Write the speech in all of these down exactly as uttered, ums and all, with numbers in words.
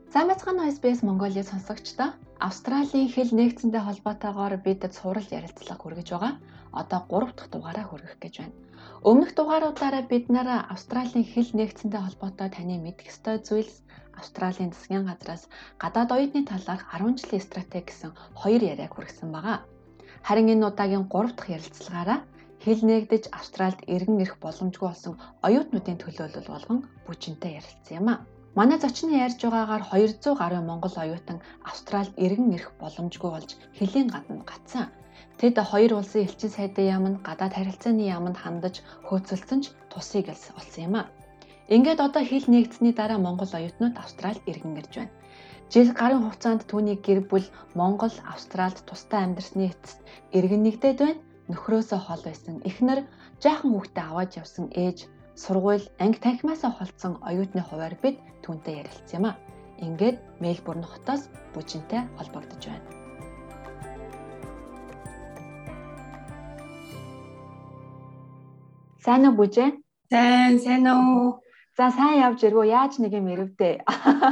За мэцхан эс би эс Mongolia сонсогчдоо Австралийн хэл нэгдсэнтэй холбоотойгоор бид цуврал ярилцлага хүргэж байгаа. Одоо гурав дахь дугаараа хүргэх гэж байна. Өмнөх дугааруудаараа бид нэр Австралийн хэл нэгдсэнтэй холбоотой таны мэдэх ёстой зүйлс, Австралийн засгийн газраас гадаад оюутны талаарх арван жилийн стратеги гэсэн хоёр яриаг хүргэсэн байгаа. Харин энэ удаагийн гурав дахь ярилцлагаараа хэл нэгдэж Австральд иргэн ирэх боломжгүй болсон оюутнуудын төлөөлөл болгон бүжинтэй ярилцсан юм а. Манай зочны ярьж байгаагаар хоёр зуун гаруй монгол оюутан Австральд иргэн ирэх боломжгүй болж хэлийн гадна гацсан. Тэд хоёр улсын элчин сайдын яамд гадаад харилцааны яамд хандаж хөөцөлдсөн ч тусыг элс олсон юм а. Ингээд одоо хэл нэгдсэний дараа монгол оюутнууд Австральд иргэн ирж байна. Жил гарын хугацаанд түүний гэр бүл Монгол, Австральд тусдаа амьдарсны эцэст иргэн нэгдээд байна. Нөхрөөсөө хол байсан эхнэр, жаахан хүүхдээ аваад явсан ээж, сургууль, анги танхимаасаа холдсон оюутны хуваар бид түүнтэй ярилцсан юм а. Ингээд Мельбурн хотоос бүжинтэй холбогдож байна. Сайн уу бүжээ? Сайн, сайн уу. За сайн явж иргөө. Яаж нэг юм ирвдээ?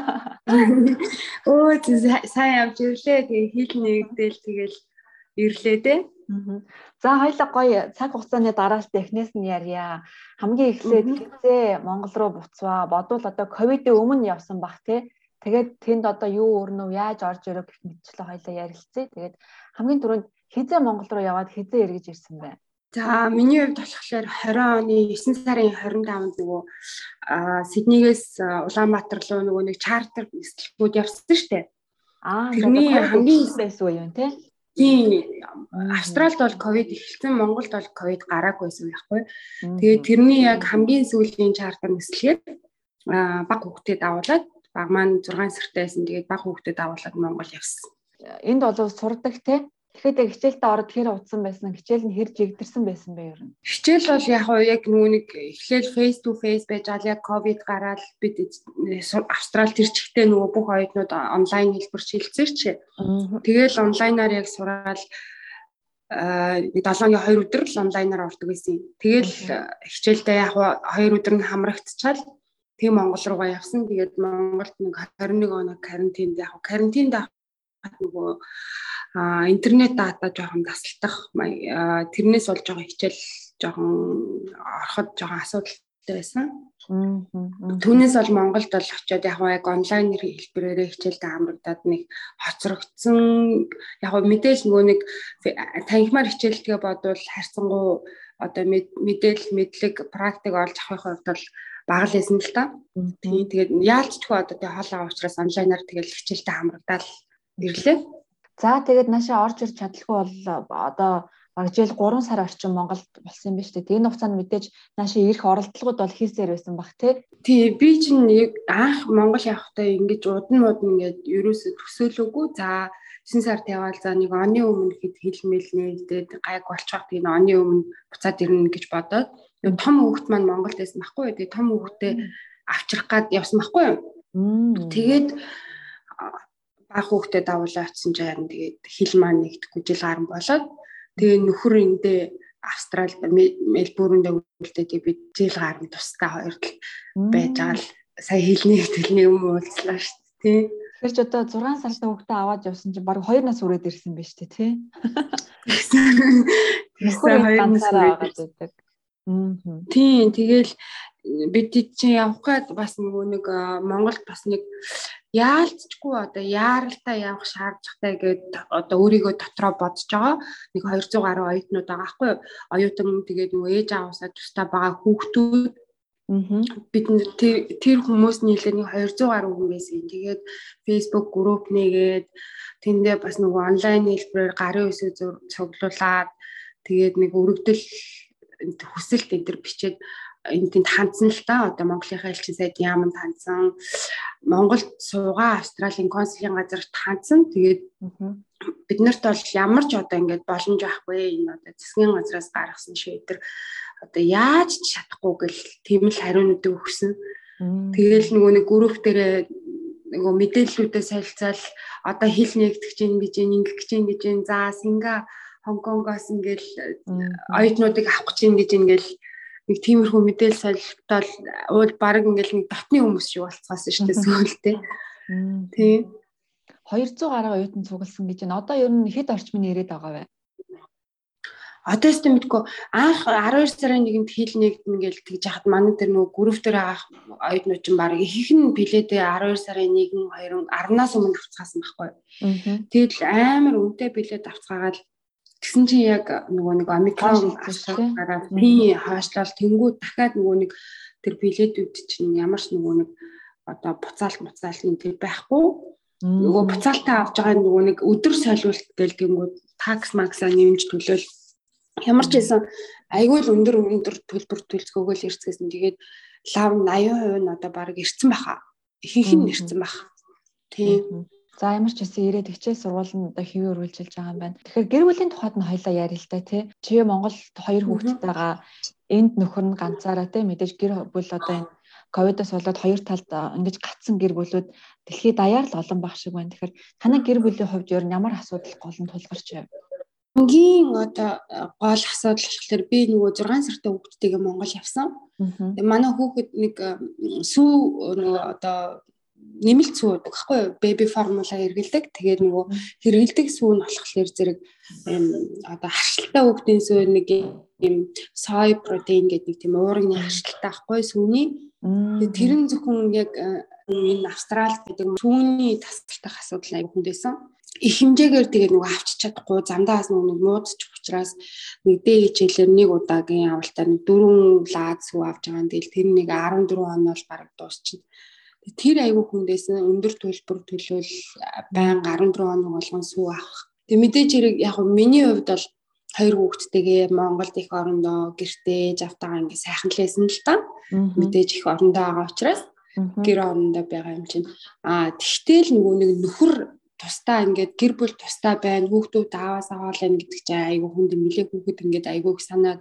Оо сайн явж ирлээ. Тэгээ хэл нэгдэл тэгэл ирлээ дээ. За хоёлаа гоё цаг хугацааны дараалт эхнээс нь ярья. Хамгийн эхлээд хизээ Монгол руу буцваа. Бодвол одоо ковидын өмнө явсан бах тий. Тэгээд тэнд одоо юу өрнөв, яаж орж ирэх гэх мэтчлээ хоёлаа ярилцъя. Тэгээд хамгийн түрүүнд хизээ Монгол руу яваад хизээ эргэж ирсэн байна. За миний хувьд болохоор двадцать оны девятнадцать сарын двадцать пятанд нөгөө Сиднейгээс Улаанбаатар руу нөгөө нэг чартер нислэгүүд явсан шүү дээ. Аа тэрний хамгийн байсан уу юм те? Тийм. Австралид бол ковид эхэлсэн, Монголд бол ковид гараагүйсэн байхгүй. Тэгээд тэрний яг хамгийн сүүлийн чартер нислэгээр баг хүүхдэд авуулаад баг маань зургаан сартайсэн. Тэгээд баг хүүхдэд авуулаад Монгол явсан. Энд бол сурдаг те? Тэгэхэд хичээлдээ ороод хэр удсан байсан, хичээл нь хэр жигдэрсэн байсан бэ ер нь? Хичээл бол яг яг нөгөө нэг эхлээл face to face байж гал яг ковид гараад бид Австрал тэр чигтээ нөгөө бүх оюутнууд онлайн хэлбэр шилжсэн чи. Тэгээл онлайнаар яг сураад нэг долоогийн хоёр өдөр л онлайнаар ордог байсан. Тэгээл хичээлдээ яг хоёр өдөр нь хамрагдчихал тэг Монгол руугаа явсан. Тэгээд Монголд нэг двадцать one хоног карантинд яг карантинд нөгөө а интернет дата жоохон тасалдах тэрнээс болж байгаа хичээл жоохон ороход жоохон асуудалтай байсан. Түүнээс бол Монголд бол очиод яг яг онлайн хэлбэрээр хичээлдээ хамрагдаад нэг хоцрогдсон яг мэдээлэл нөгөө нэг танхимаар хичээлдгээ бодвол харьцангуй одоо мэдээлэл мэдлэг практик олж авахын хувьд бол бага л байсан л та. Тэгээд яалтчгүй одоо тэг хоолоо уучраас онлайнаар тэгэл хичээлдээ хамрагдаад ирлээ. За тэгээд наашаа орж ирж чадлагүй бол одоо баг жил гурван сар орчим Монголд болсон юм байна шүү дээ. Тэгээд хугацаанд мэдээж наашаа ирэх оролдлогууд бол хийсээр байсан баг тий. Тий би чинь анх Монгол явахдаа ингэж удан мууд ингээд ерөөсө төсөөлөөгүй. За девятнадцать сард яваал за нэг оны өмнө хэд хэлмэл нээдээд гайг болчих тийм оны өмнө буцаад ирнэ гэж бодоод том хүүхэд маань Монголд байсан байхгүй. Тэгээд том хүүхдээ авчрах гад явсан байхгүй юу. Тэгээд баг хүүхдэд давуулаа очсон ч харин тэгээд хэл маань нэгдэхгүй жил гарan болоод тэгээ нөхөр эндээ Австралид Мельбурнд өвөлдөө тэгээд бид жил гарan тусдаа хоёр тал байж байгаа л сая хэлний хэлний юм уулзлаа шүү дээ тий. Тэгэхээр ч одоо зургаан сартай хүүхдээ аваад явсан чинь баг хоёр нас үрээд ирсэн байж тээ тий. Нөхөр хоёр нас аваад байдаг. Тийм тэгэл бид чинь явах гээд бас нөгөө нэг Монголд бас нэг яалтчгүй одоо яаралтай явах шаардлагатай гээд одоо өөрийгөө дотроо бодож байгаа нэг двести гаруй оюутнууд байгаа байхгүй юу? Оюутан тэгээд нөгөө ээж аваасаа тустай байгаа хүүхдүүд бид тэр хүмүүс нийлээ нэг двести гаруй хүн байсан. Тэгээд Facebook групп нэгээд тэндээ бас нөгөө онлайн хэлбэрээр гарын үсээ цуглуулад тэгээд нэг өргөдөл хүсэлт энэ төр бичээд энд тэнд хандсан л та одоо Монголынхаа элчин сайд яамд хандсан Монголд суугаа Австралийн консулын газарт хандсан. Тэгээд бид нарт бол ямар ч одоо ингээд боломж байхгүй энэ одоо засгийн газраас гаргасан шийдвэр одоо яаж ч чадахгүй гэл тийм л хариунуудыг өгсөн. Тэгээл нөгөө нэг групп дээр нөгөө мэдээллүүдээ солилцаал одоо хэл нэгтгэж ийн гэж ингэх гэж ийн гэж ийн за Синга Хонконгоос ингээл оюутнуудыг авах гэж ийн гэж ингээл нэг тиймэрхүү мэдээлэл солилцол уул баг ингээл нэг дотны хүмүүс шиг болцгаасан шүү дээ сүүлдээ. Тийм. двухсад гаруй оюутан цугласан гэж байна. Одоо ер нь хэд орчмын ирээд байгаа вэ? Одоо ч мэдгүй анх арван хоёр сарын нэгэнд хил нэгдэн гээл тэгж яхад манай тэр нөгөө групп дээр байгаа оюутнууд чинь баг их нь билетээ арван хоёр сарын нэгэн хоёр аравнаас өмнө авцгаасан байхгүй. Тэгэл амар үнэтэй билет авцгаагаад тэгсэн чинь яг нөгөө нэг омикрон гараад би хаашлал тэнгууд дахиад нөгөө нэг тэр билетүүд чинь ямар ч нөгөө нэг одоо буцаалт буцаалт энэ тэр байхгүй. Нөгөө буцаалтаа авч байгаа нөгөө нэг өдөр солиулт гээл тэнгууд такс максаа нэмж төлөөл ямар ч байсан айгүй л өндөр өндөр төлбөр төлцгөөгөл ирцгээсэн. Тэгээд лав восемьдесят процент нь одоо баг ирцэн баха. Ихэнх нь ирцэн бах. Тийм. За ямар ч байсан ирээд хичээл сургууль нь одоо хэвээр үргэлжилж байгаа юм байна. Тэгэхээр гэр бүлийн тухайд нь хоёлаа ярил л да тий. Чи Монголд хоёр хүүхэдтэй байгаа. Энд нөхөр нь ганцаараа тий мэдээж гэр бүл одоо энэ ковидос болоод хоёр талд ингэж гацсан гэр бүлүүд дэлхийд даяар л олон баг шиг байна. Тэгэхээр танай гэр бүлийн хувьд ер нь ямар асуудал гол нь тулгарч байв? Хамгийн одоо гол асуудал болохоор би нөгөө зургаан сартай хүүхдтэйгээ Монгол явсан. Тэгээ манай хүүхэд нэг сүү нөгөө одоо нэмэлт сүү гэдэг байхгүй юу? Baby formula хэрэгэлдэг. Тэгээд нөгөө хэрэгэлдэг сүү нь болохоор зэрэг одоо харшилтай хүүхдийн сүү нэг юм soy protein гэдэг нэг тийм уургийн харшилтай байхгүй сүүний. Тэгээд тэр нь зөвхөн яг энэ Австралид гэдэг сүүний тасалдах асуудал аяг хүндээсэн. Их хэмжээгээр тэгээд нөгөө авчиж чадахгүй замдаас нөгөө муудчих учраас нэг дэ хичээлээр нэг удаагийн авалтаар нэг дөрвөн лаад сүү авч байгаа юм. Тэгэл тэр нэг арван дөрвөн хоног бол бараг дуусчихна. Тэр айгүй хүндээсэн өндөр төлбөр төлөөл байнга арван дөрвөн хоног болгон сүү авах. Тэг мэдээж хэрэг яг миний хувьд бол хоёр хүүхэдтэйгээ Монголд их орондоо гэртээ завтаага ингээ сайхан л байсан л та. Мэдээж их орондоо байгаа учраас гэр орондоо байгаа юм чинь. Аа тэгтэл нөгөө нэг нөхөр тусдаа ингээд гэр бүл тусдаа байна хүүхдүүд ааваас аваалаа гэдэг чинь айгүй хүнд нэлээ хүүхэд ингээд айгүй их санаад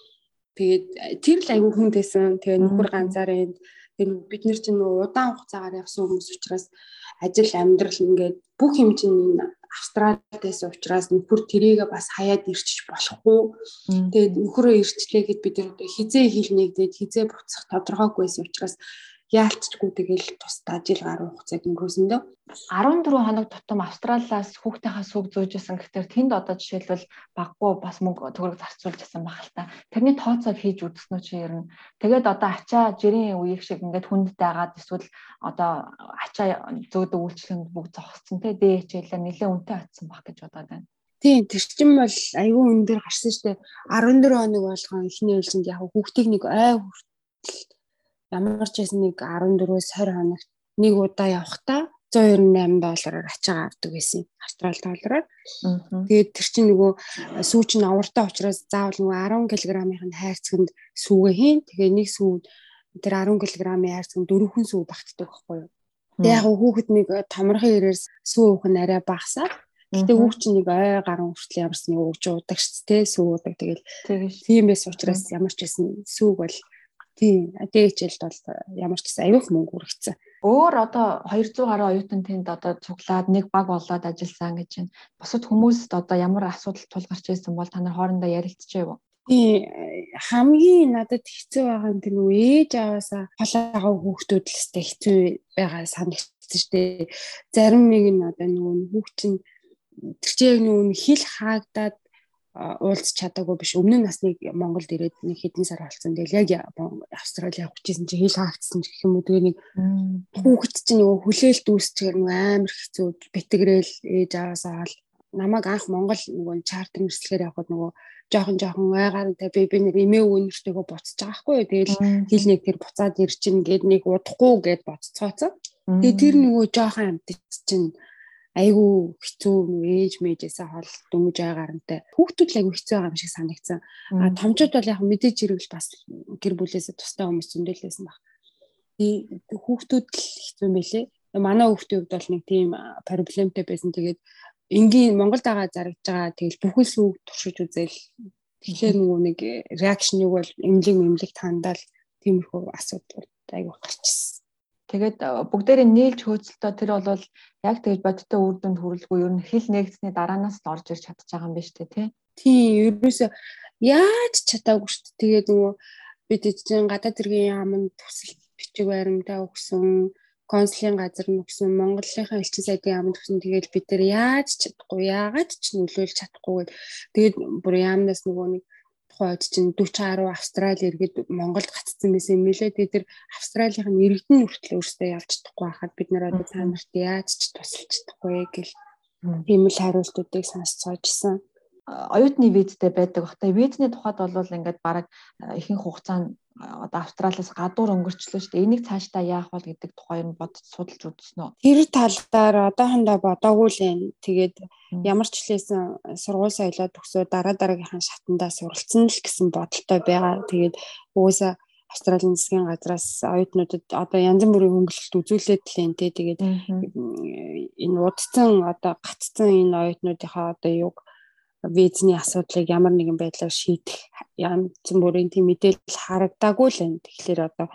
тэгээд тэр л айгүй хүндээсэн. Тэгээд нөхөр ганцаараа энд бид нар чинь удаан хугацаагаар явсан хүмүүс учраас ажил амьдрал ингээд бүх юм чинь Австралиас учраас нөхөр тэрийгээ бас хаяад ирчих болохгүй. Тэгээд нөхөрөө ирчлээ гэд бид нар хизээ хилнэ гэдэг хизээ буцах тодорхойгүй байсан учраас яалтчгүй тэгэл тусдаа жил гаруй хугацааг өнгөрөөсөндөө арван дөрвөн хоног тутам Австралиас хүүхдийнхаа сүг зөөжсэн гэхээр тэнд одоо жишээлбэл баггүй бас мөнгө төгрөг зарцуулж байсан баг л та. Тэрний тооцоог хийж үзсэн үү чи ер нь. Тэгээд одоо ачаа жирийн үеиг шиг ингээд хүндтэй агаад эсвэл одоо ачаа зөөдөг үйлчлэгэнд бүгд зогссон те дэ хичээлээр нэлээд үнэтэй очсон баг гэж бодоод байна. Тийм тэр чинь бол аюу өндөр гарсан шүү дээ. арван дөрвөн хоног болгон эхний ээлжинд яг хүүхдийг нэг ой хүртэл ямар ч байсан нэг арван дөрвөөс двадцать хоногт нэг удаа явахдаа зуун найман доллараар ачаа авдаг байсан. Австрали доллараар. Тэгээд тэр чинь нөгөө сүү чинь авартай учраас заавал нөгөө арван килограммын хайрцагт сүүгээ хийн. Тэгээд нэг сүү тэр арван килограммын хайрцагт дөрвөн сүү багтдаг байхгүй юу. Тэгээд яг хүүхэд нэг томрохын ирээс сүү уух нь арай багасаа. Гэтэ хүүхд чинь нэг ой гаруй хүртэл ямарс нэг ууж уудаг ч тэ сүү уудаг. Тэгэл тийм байсан учраас ямар ч байсан сүүг бол тийм дээчэлд бол ямар ч гэсэн аюулх мөнгө үргэцсэн. Өөр одоо двухсад гаруй оюутан тэнд одоо цуглаад нэг баг болоод ажилласан гэж байна. Бусад хүмүүст одоо ямар асуудал тулгарч байсан бол та нар хоорондоо ярилцчихав уу? Тийм хамгийн надад хэцүү байгаа юм тэр нөө ээж аваасаа холоогоо хүүхдүүд л өстэй хэцүү байгаа санагдсан шүү дээ. Зарим нэг нь одоо нөгөө хүүхд чинь тэр чинь нөгөө хил хаагдаад уулзч чадаагүй биш. Өмнө нь бас нэг Монголд ирээд нэг хэдэн сар болсон. Тэгэл яг Австрали явж ирсэн чинь хил хаагдсан гэх юм уу. Тэгээ нэг хүүхэд чинь нөгөө хүлээлт үүсчихээр нөгөө амар хэцүү бэтгрээл ээж аваасаа хаал намайг анх Монгол нөгөө чартер нэрслэгээр явхад нөгөө жоохон жоохон ойгарантай би нэр эмээ өвнөртэйгөө буцаж байгаа хгүй. Тэгэл хил нэг тэр буцаад ирчин гээд нэг удахгүй гээд боццооцсон. Тэгээ тэр нөгөө жоохон амтч чинь айгу хэцүү ээж мэжээсээ хол дөнгөж байгаантай хүүхдүүд л айгу хэцүү байгаа юм шиг санагдсан. А томчууд бол яг мэдээж хэрэг бас гэр бүлээсээ тустай хүмүүс зөндөлөөсөн баг. Тэгээ хүүхдүүд л хэцүү мэлээ. Манай хүүхдийн хувьд бол нэг тийм проблемтэй байсан. Тэгээд энгийн Монголд байгаа зарагдж байгаа тэгэл бүхэл сүг туршиж үзэл тэгэхээр нөгөө нэг реакшныг бол эмнэлэг эмнэлэг тандаал тиймэрхүү асуудал айгу гарчихсан. Тэгээд бүгдээрээ нээлж хөөцөлтөө тэр бол яг тэгж бодиттой үр дүнд хүрэлгүй ер нь хил нэгдсэний дараанаас л орж ирж чадчих байгаа юм байна шүү дээ тий. Тийм ерөөсөө яаж чадаагүй шүү дээ. Тэгээд нөгөө бид чинь гадаад хэргийн яамд төсөл бичиг баримтаа өгсөн. консулын газар нүгсэн Монголынхаа элчин сайдын яамд төгсөн. Тэгээд бид нар яаж чадахгүй, яагаад ч нөлөөлж чадахгүй. Тэгээд бүр яамнаас нөгөө нэг тухайд чинь дөрвөн гаруй Австрали иргэд Монголд гацсан байсан юм лээ. Тэгээд тэр Австралийн иргэдэн хүртэл өөрсдөө явж чадахгүй байхад бид нар одоо та нарт яаж ч тусалж чадахгүй гэл ийм л хариултуудыг сонсцоожсэн. Оюутны визтэй байдаг багтаа. Визний тухайд бол ингээд бараг ихэнх хугацаанд одоо Австралиас гадуур өнгөрчлөө шүү дээ. Энийг цаашдаа яах вэ гэдэг тухай нь бодож судалж үзсэн үү? Тэр талаар одоохондоо бодоогүй л юм. Тэгээд ямар ч хэлсэн сургууль соёлоо төгсөө дараа дараагийнхаа шатандаа суралцсан л гэсэн бодолтой байгаа. Тэгээд угаасаа Австралийн засгийн газраас оюутнуудад одоо янз бүрийн хөнгөлөлт үзүүлээд л юм те. Тэгээд энэ удцсан одоо гацсан энэ оюутнуудынхаа одоо юг визний асуудлыг ямар нэгэн байдлаар шийдэх янз бүрийн тийм мэдээлэл харагдаагүй л байна. Тэгэхээр одоо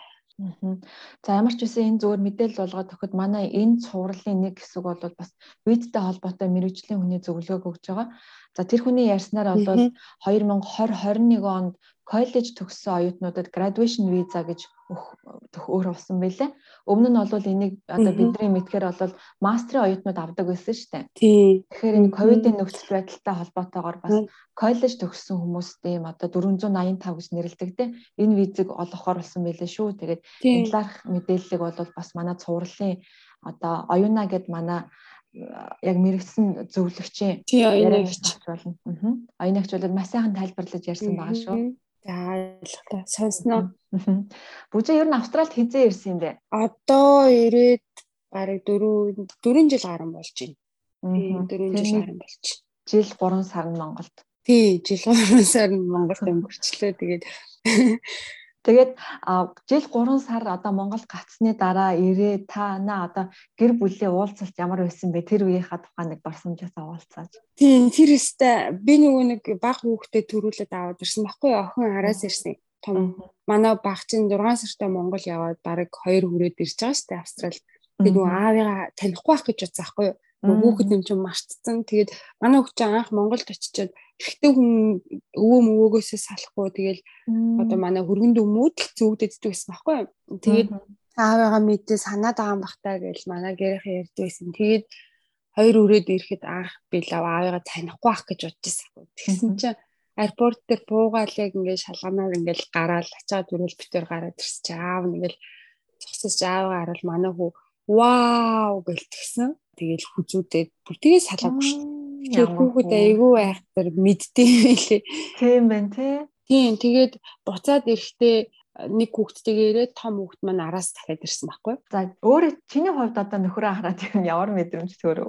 за ямар ч үсэн энэ зүгээр мэдээлэл болгоод өгөхөд манай энэ цувралын нэг хэсэг бол бас визтэй холбоотой мэргэжлийн хүний зөвлөгөөг өгж байгаа. За тэр хүний ярьснаар бол хоёр мянга двадцать двадцать one онд коллеж төгссөн оюутнуудад graduation visa гэж өгөх өөр болсон байлээ. Өмнө нь бол энийг одоо бидний мэдхээр бол мастрын оюутнууд авдаг байсан шүү дээ. Тэгэхээр энэ ковидын нөхцөл байдалтай холбоотойгоор бас коллеж төгссөн хүмүүст ийм одоо дөрвөн eighty five гэж нэрлэдэг те. Энэ визийг олгохоор болсон байлээ шүү. Тэгээд энэ талаарх мэдээллийг бол бас манай цувралын одоо оюуна гэд манай яг мэрэгсэн зөвлөгчийн яриагч болно. Оюунагч бол маш сайхан тайлбарлаж ярьсан байгаа шүү. За ойлголоо. Сонсноо. Бүжээ ер нь Австралид хизээ ирсэн юм бэ? Одоо ирээд бараг дөрвөн жил гарсан болж байна. дөрвөн жил гарсан болж. Жил гурван сар нь Монголд. Тий, жил гурван сар нь Монголд өнгөрчлөө. Тэгээд тэгээд жил гурван сар одоо Монгол гацсны дараа ирээ та наа одоо гэр бүлийн уулзалт ямар байсан бэ? Тэр үеийнхаа тухай нэг барсамжаасаа уулзаач. Тийм, тэр өстэй би нөгөө нэг баг хүүхдэд төрүүлээд аваад ирсэн байхгүй охин араас ирсэн. Том манай баг чинь зургаан сартай Монгол яваад бараг хоёр хүрээд ирж байгаа шүү дээ Австрали. Тэгээд нөгөө аавыгаа танихгүй байх гэж бодсон байхгүй юу? Хүүхэд юм чинь мартцсан. Тэгээд манай хүүхд чинь анх Монголд очичоод эрэгтэй хүн өвөө мөвөөгөөсөө салахгүй тэгэл одоо манай хөргөнд өмүүд л зүгдээддэг байсан байхгүй юу? Тэгээд аавыгаа мэдээ санаад байгаа юм бахтаа гэж манай гэрийнхэн ярьдаг байсан. Тэгээд хоёр үрээд ирэхэд анх би л аавыгаа танихгүй байх гэж бодчихсан. Тэгсэн чинь аэропорт дээр буугаал яг ингээд шалганаар ингээд гараал ачаад дөрөв битээр гараад ирсэн чи аав нэгэл зогсож аавгаа хараад манай хүү вау гэлтгсэн. Тэгэл хүзүүдээ бүгдээ салаагүй шүү. Тэгэхээр хүүхэд айгүй айхтар мэддэм байлээ. Тийм байна тий. Тийм тэгээд буцаад ирэхдээ нэг хүүхдтэйгээрээ том хүүхд маань араас дахиад ирсэн байхгүй. За өөрөө чиний хувьд одоо нөхрөө хараад юм ямар мэдрэмж төрөв?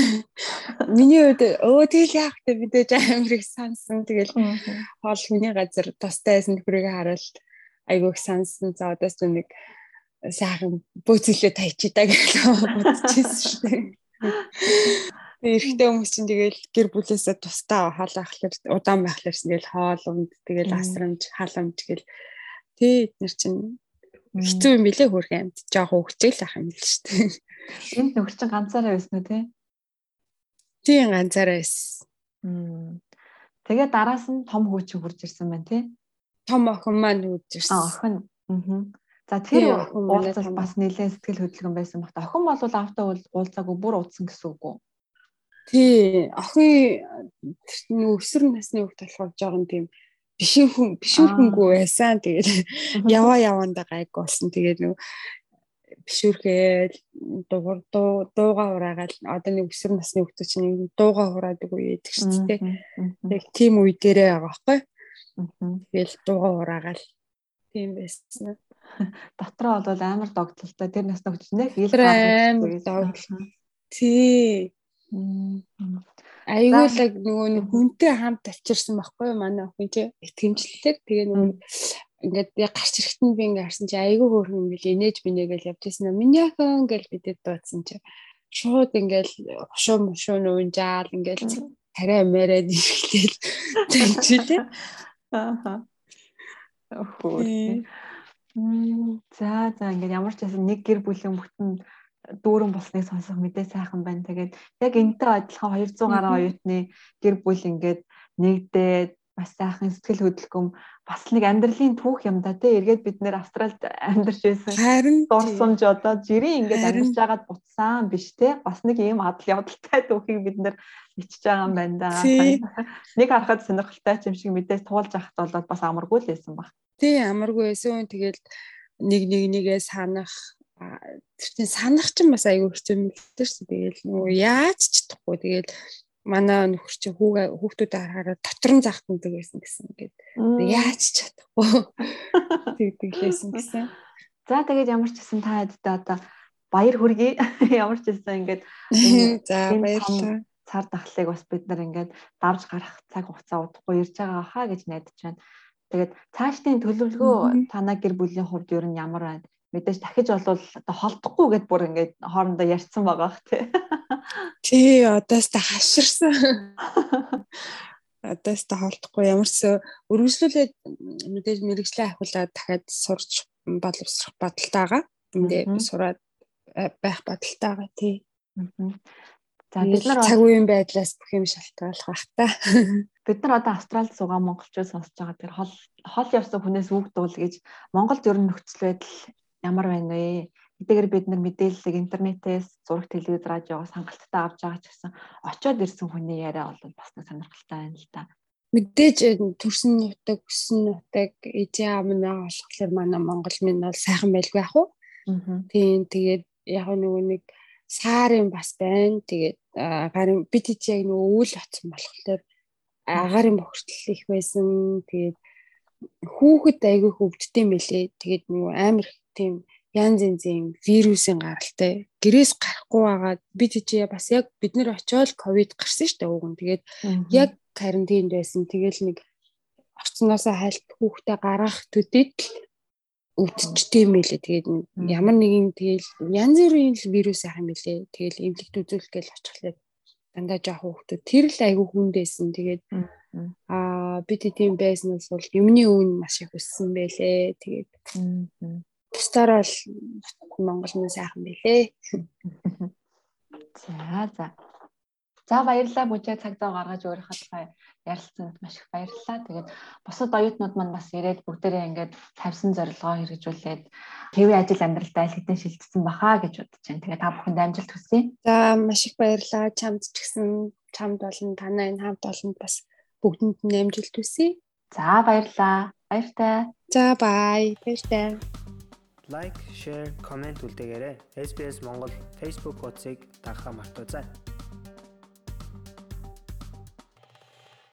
Миний хувьд өө тэгэл яах вэ мэдээж амирыг сансан. Тэгэл хоол хүний газар тустай байсан нөхрийг хараад айгүй их сансан. За одоос нэг сайхан бөөцөлөө тайчидаа гэж бодчихсон шүү дээ. Эрэгтэй хүмүүс чинь тэгэл гэр бүлээсээ тусдаа хаалаа ахлаар удаан байхлаарсан тэгэл хоол унд тэгэл асрамж халамж гэл тий эднэр чинь хэцүү юм билээ хөрх амьд жоохон хөвчөөл ах юм л шүү дээ. Энд нөхөр чинь ганцаараа байсан уу тий? Тий ганцаараа байсан. Тэгээ дараас нь том хүү чи хурж ирсэн байна тий? Том охин маань хурж ирсэн. Охин. Аа. За тэр уулзалт бас нэлээд сэтгэл хөдлөн байсан багт. Охин бол автаа уулзаагүй бүр удсан гэсэн үг үү? Тий, охин өсвөр насны хүүхд болохоор жоохон тийм бишүүр хүн бишүүр хүнгүй байсан. Тэгээд яваа явандаа гайг болсон. Тэгээд нөө бишүүрхээ дуугар дууга ураагаад одоо нэг өсвөр насны хүүхд чинь дууга ураадаг үе байдаг шүү дээ. Яг тийм үе дээрээ байгаа байхгүй. Тэгэл дууга ураагаад тийм байсан. Дотроо бол амар догтлолтой тэр насны хүүхд чинь ил догтлол. Тий. Айгуулаг нөгөө нэг хүнтэй хамт авчирсан байхгүй юу манай охин чи итгэмжлэлээр тэгээ нөгөө ингээд яг гарч ирэхтэн би ингээд харсан чи айгүй хөөрхөн ингээл инээж бинэгээл явжсэн. Миний охин гэл бидэд дуудсан чи шууд ингээл хошуу мошуу нүнжаал ингээл тариа мээрээд ирэхтэл тэнчилээ. Аа. Охоо. За за ингээд ямар ч байсан нэг гэр бүлийн бүхэн дүүрэн болсныг сонсох мэдээ сайхан байна. Тэгээд яг энэтэй адилхан two hundred гаруй оюутны гэр бүл ингээд нэгдээд бас сайхан сэтгэл хөдлөм бас нэг амьдралын түүх юм да тий. Эргээд бид нэр Австралид амьдарч байсан. Дурсамж одоо жирийн ингээд амьдарч байгаад буцсан биш тий. Бас нэг ийм адал явдалтай түүхийг бид нэр ичж байгаа юм байна да. Нэг харахад сонирхолтой юм шиг мэдээж туулж авахт бол бас амаргүй л байсан баг. Тий, амаргүй байсан. Тэгэл нэг нэг нэгээ санах тэрний санах ч бас аюу хэцүү юм л дээ шүү. Тэгэл нөгөө яаж ч чадахгүй. Тэгэл манай нөхөр чи хүүгээ хүүхдүүдээ харахаараа дотор нь захтандаг байсан гэсэн ингээд яаж ч чадахгүй тэгдэглээсэн гэсэн. За тэгээд ямар ч гэсэн та хэдтэй одоо баяр хүргэе. Ямар ч гэсэн ингээд за баярлалаа. Цар тахлыг бас бид нар ингээд давж гарах цаг хугацаа удахгүй ирж байгаа хаа гэж найдаж байна. Тэгээд цаашдын төлөвлөгөө танаа гэр бүлийн хувьд ер нь ямар байна? Мэдээж дахиж болвол одоо холдохгүй гэд бүр ингээд хоорондоо ярьсан байгаа бах тий. Тий, одоос та хаширсан. Одоос та холдохгүй ямар ч өргөжлүүлээд мэдээж мэрэгчлээ ахуулаад дахиад сурч боловсрох бодолтойгаа. Эндээ сураад байх бодолтойгаа тий. За бид нар цаг үеийн байдлаас бүх юм шалтгааллах бах та. Бид нар одоо Австралид суугаа монголчууд сонсож байгаа. Тэр хол хол явсан хүнээс үг дуул гэж Монголд ер нь нөхцөл байдал ямар байна вэ? Эдгээр бид нар мэдээллийг интернетээс, зураг, телевиз, радиогоос хангалттай авч байгаа ч гэсэн очиод ирсэн хүний яриа бол бас нэг сонирхолтой байна л да. Мэдээж төрсөн нутаг, өссөн нутаг, эзэн аав нь болохоор манай Монгол минь бол сайхан байлгүй яах вэ? Тийм тэгээд яг нөгөө нэг сарын бас байна. Тэгээд гарын бид чи яг нөгөө үйл оцсон болохоор агарын бохирдол их байсан. Тэгээд хүүхэд айгүй хөвддөй мэлээ. Тэгээд нөгөө амар тийм янз янзын вирусын гаралтай гэрээс гарахгүй байгаа. Бид чи бас яг бид нэр очиод ковид гарсан шүү дээ ууган. Тэгээд яг карантинд байсан. Тэгэл нэг орцноосоо хайлт хүүхдээ гаргах төдөд өвдчтэй юм лээ. Тэгээд ямар нэгэн тэгэл янз бүрийн вирус ах юм лээ. Тэгэл эмнэлэгт үзүүлэх гээл очихлаа. Дандаа жоох хүүхдүүд тэр л айгүй хүндээсэн. Тэгээд аа бид тийм байснаас бол юмны үн маш их өссөн байлээ. Тэгээд бусдаар бол Монгол нь сайхан байлээ. За за. За баярлалаа бүжээ цаг зав гаргаж өөрийнхөө тухай ярилцсанд маш их баярлалаа. Тэгээд бусад оюутнууд маань бас ирээд бүгдээрээ ингээд тавьсан зорилгоо хэрэгжүүлээд хэвийн ажил амьдралдаа аль хэдийн шилжсэн бахаа гэж бодож байна. Тэгээд та бүхэнд амжилт хүсье. За маш их баярлалаа. Чамд ч гэсэн чамд болон танай энэ хамт олонд бас бүгдэнд нь амжилт хүсье. За баярлалаа. Баяртай. За бай. Баяртай. Like, share, comment үлдээгээрэй. эс би эс Монгол Facebook хуудсыг дагахаа мартаоцай.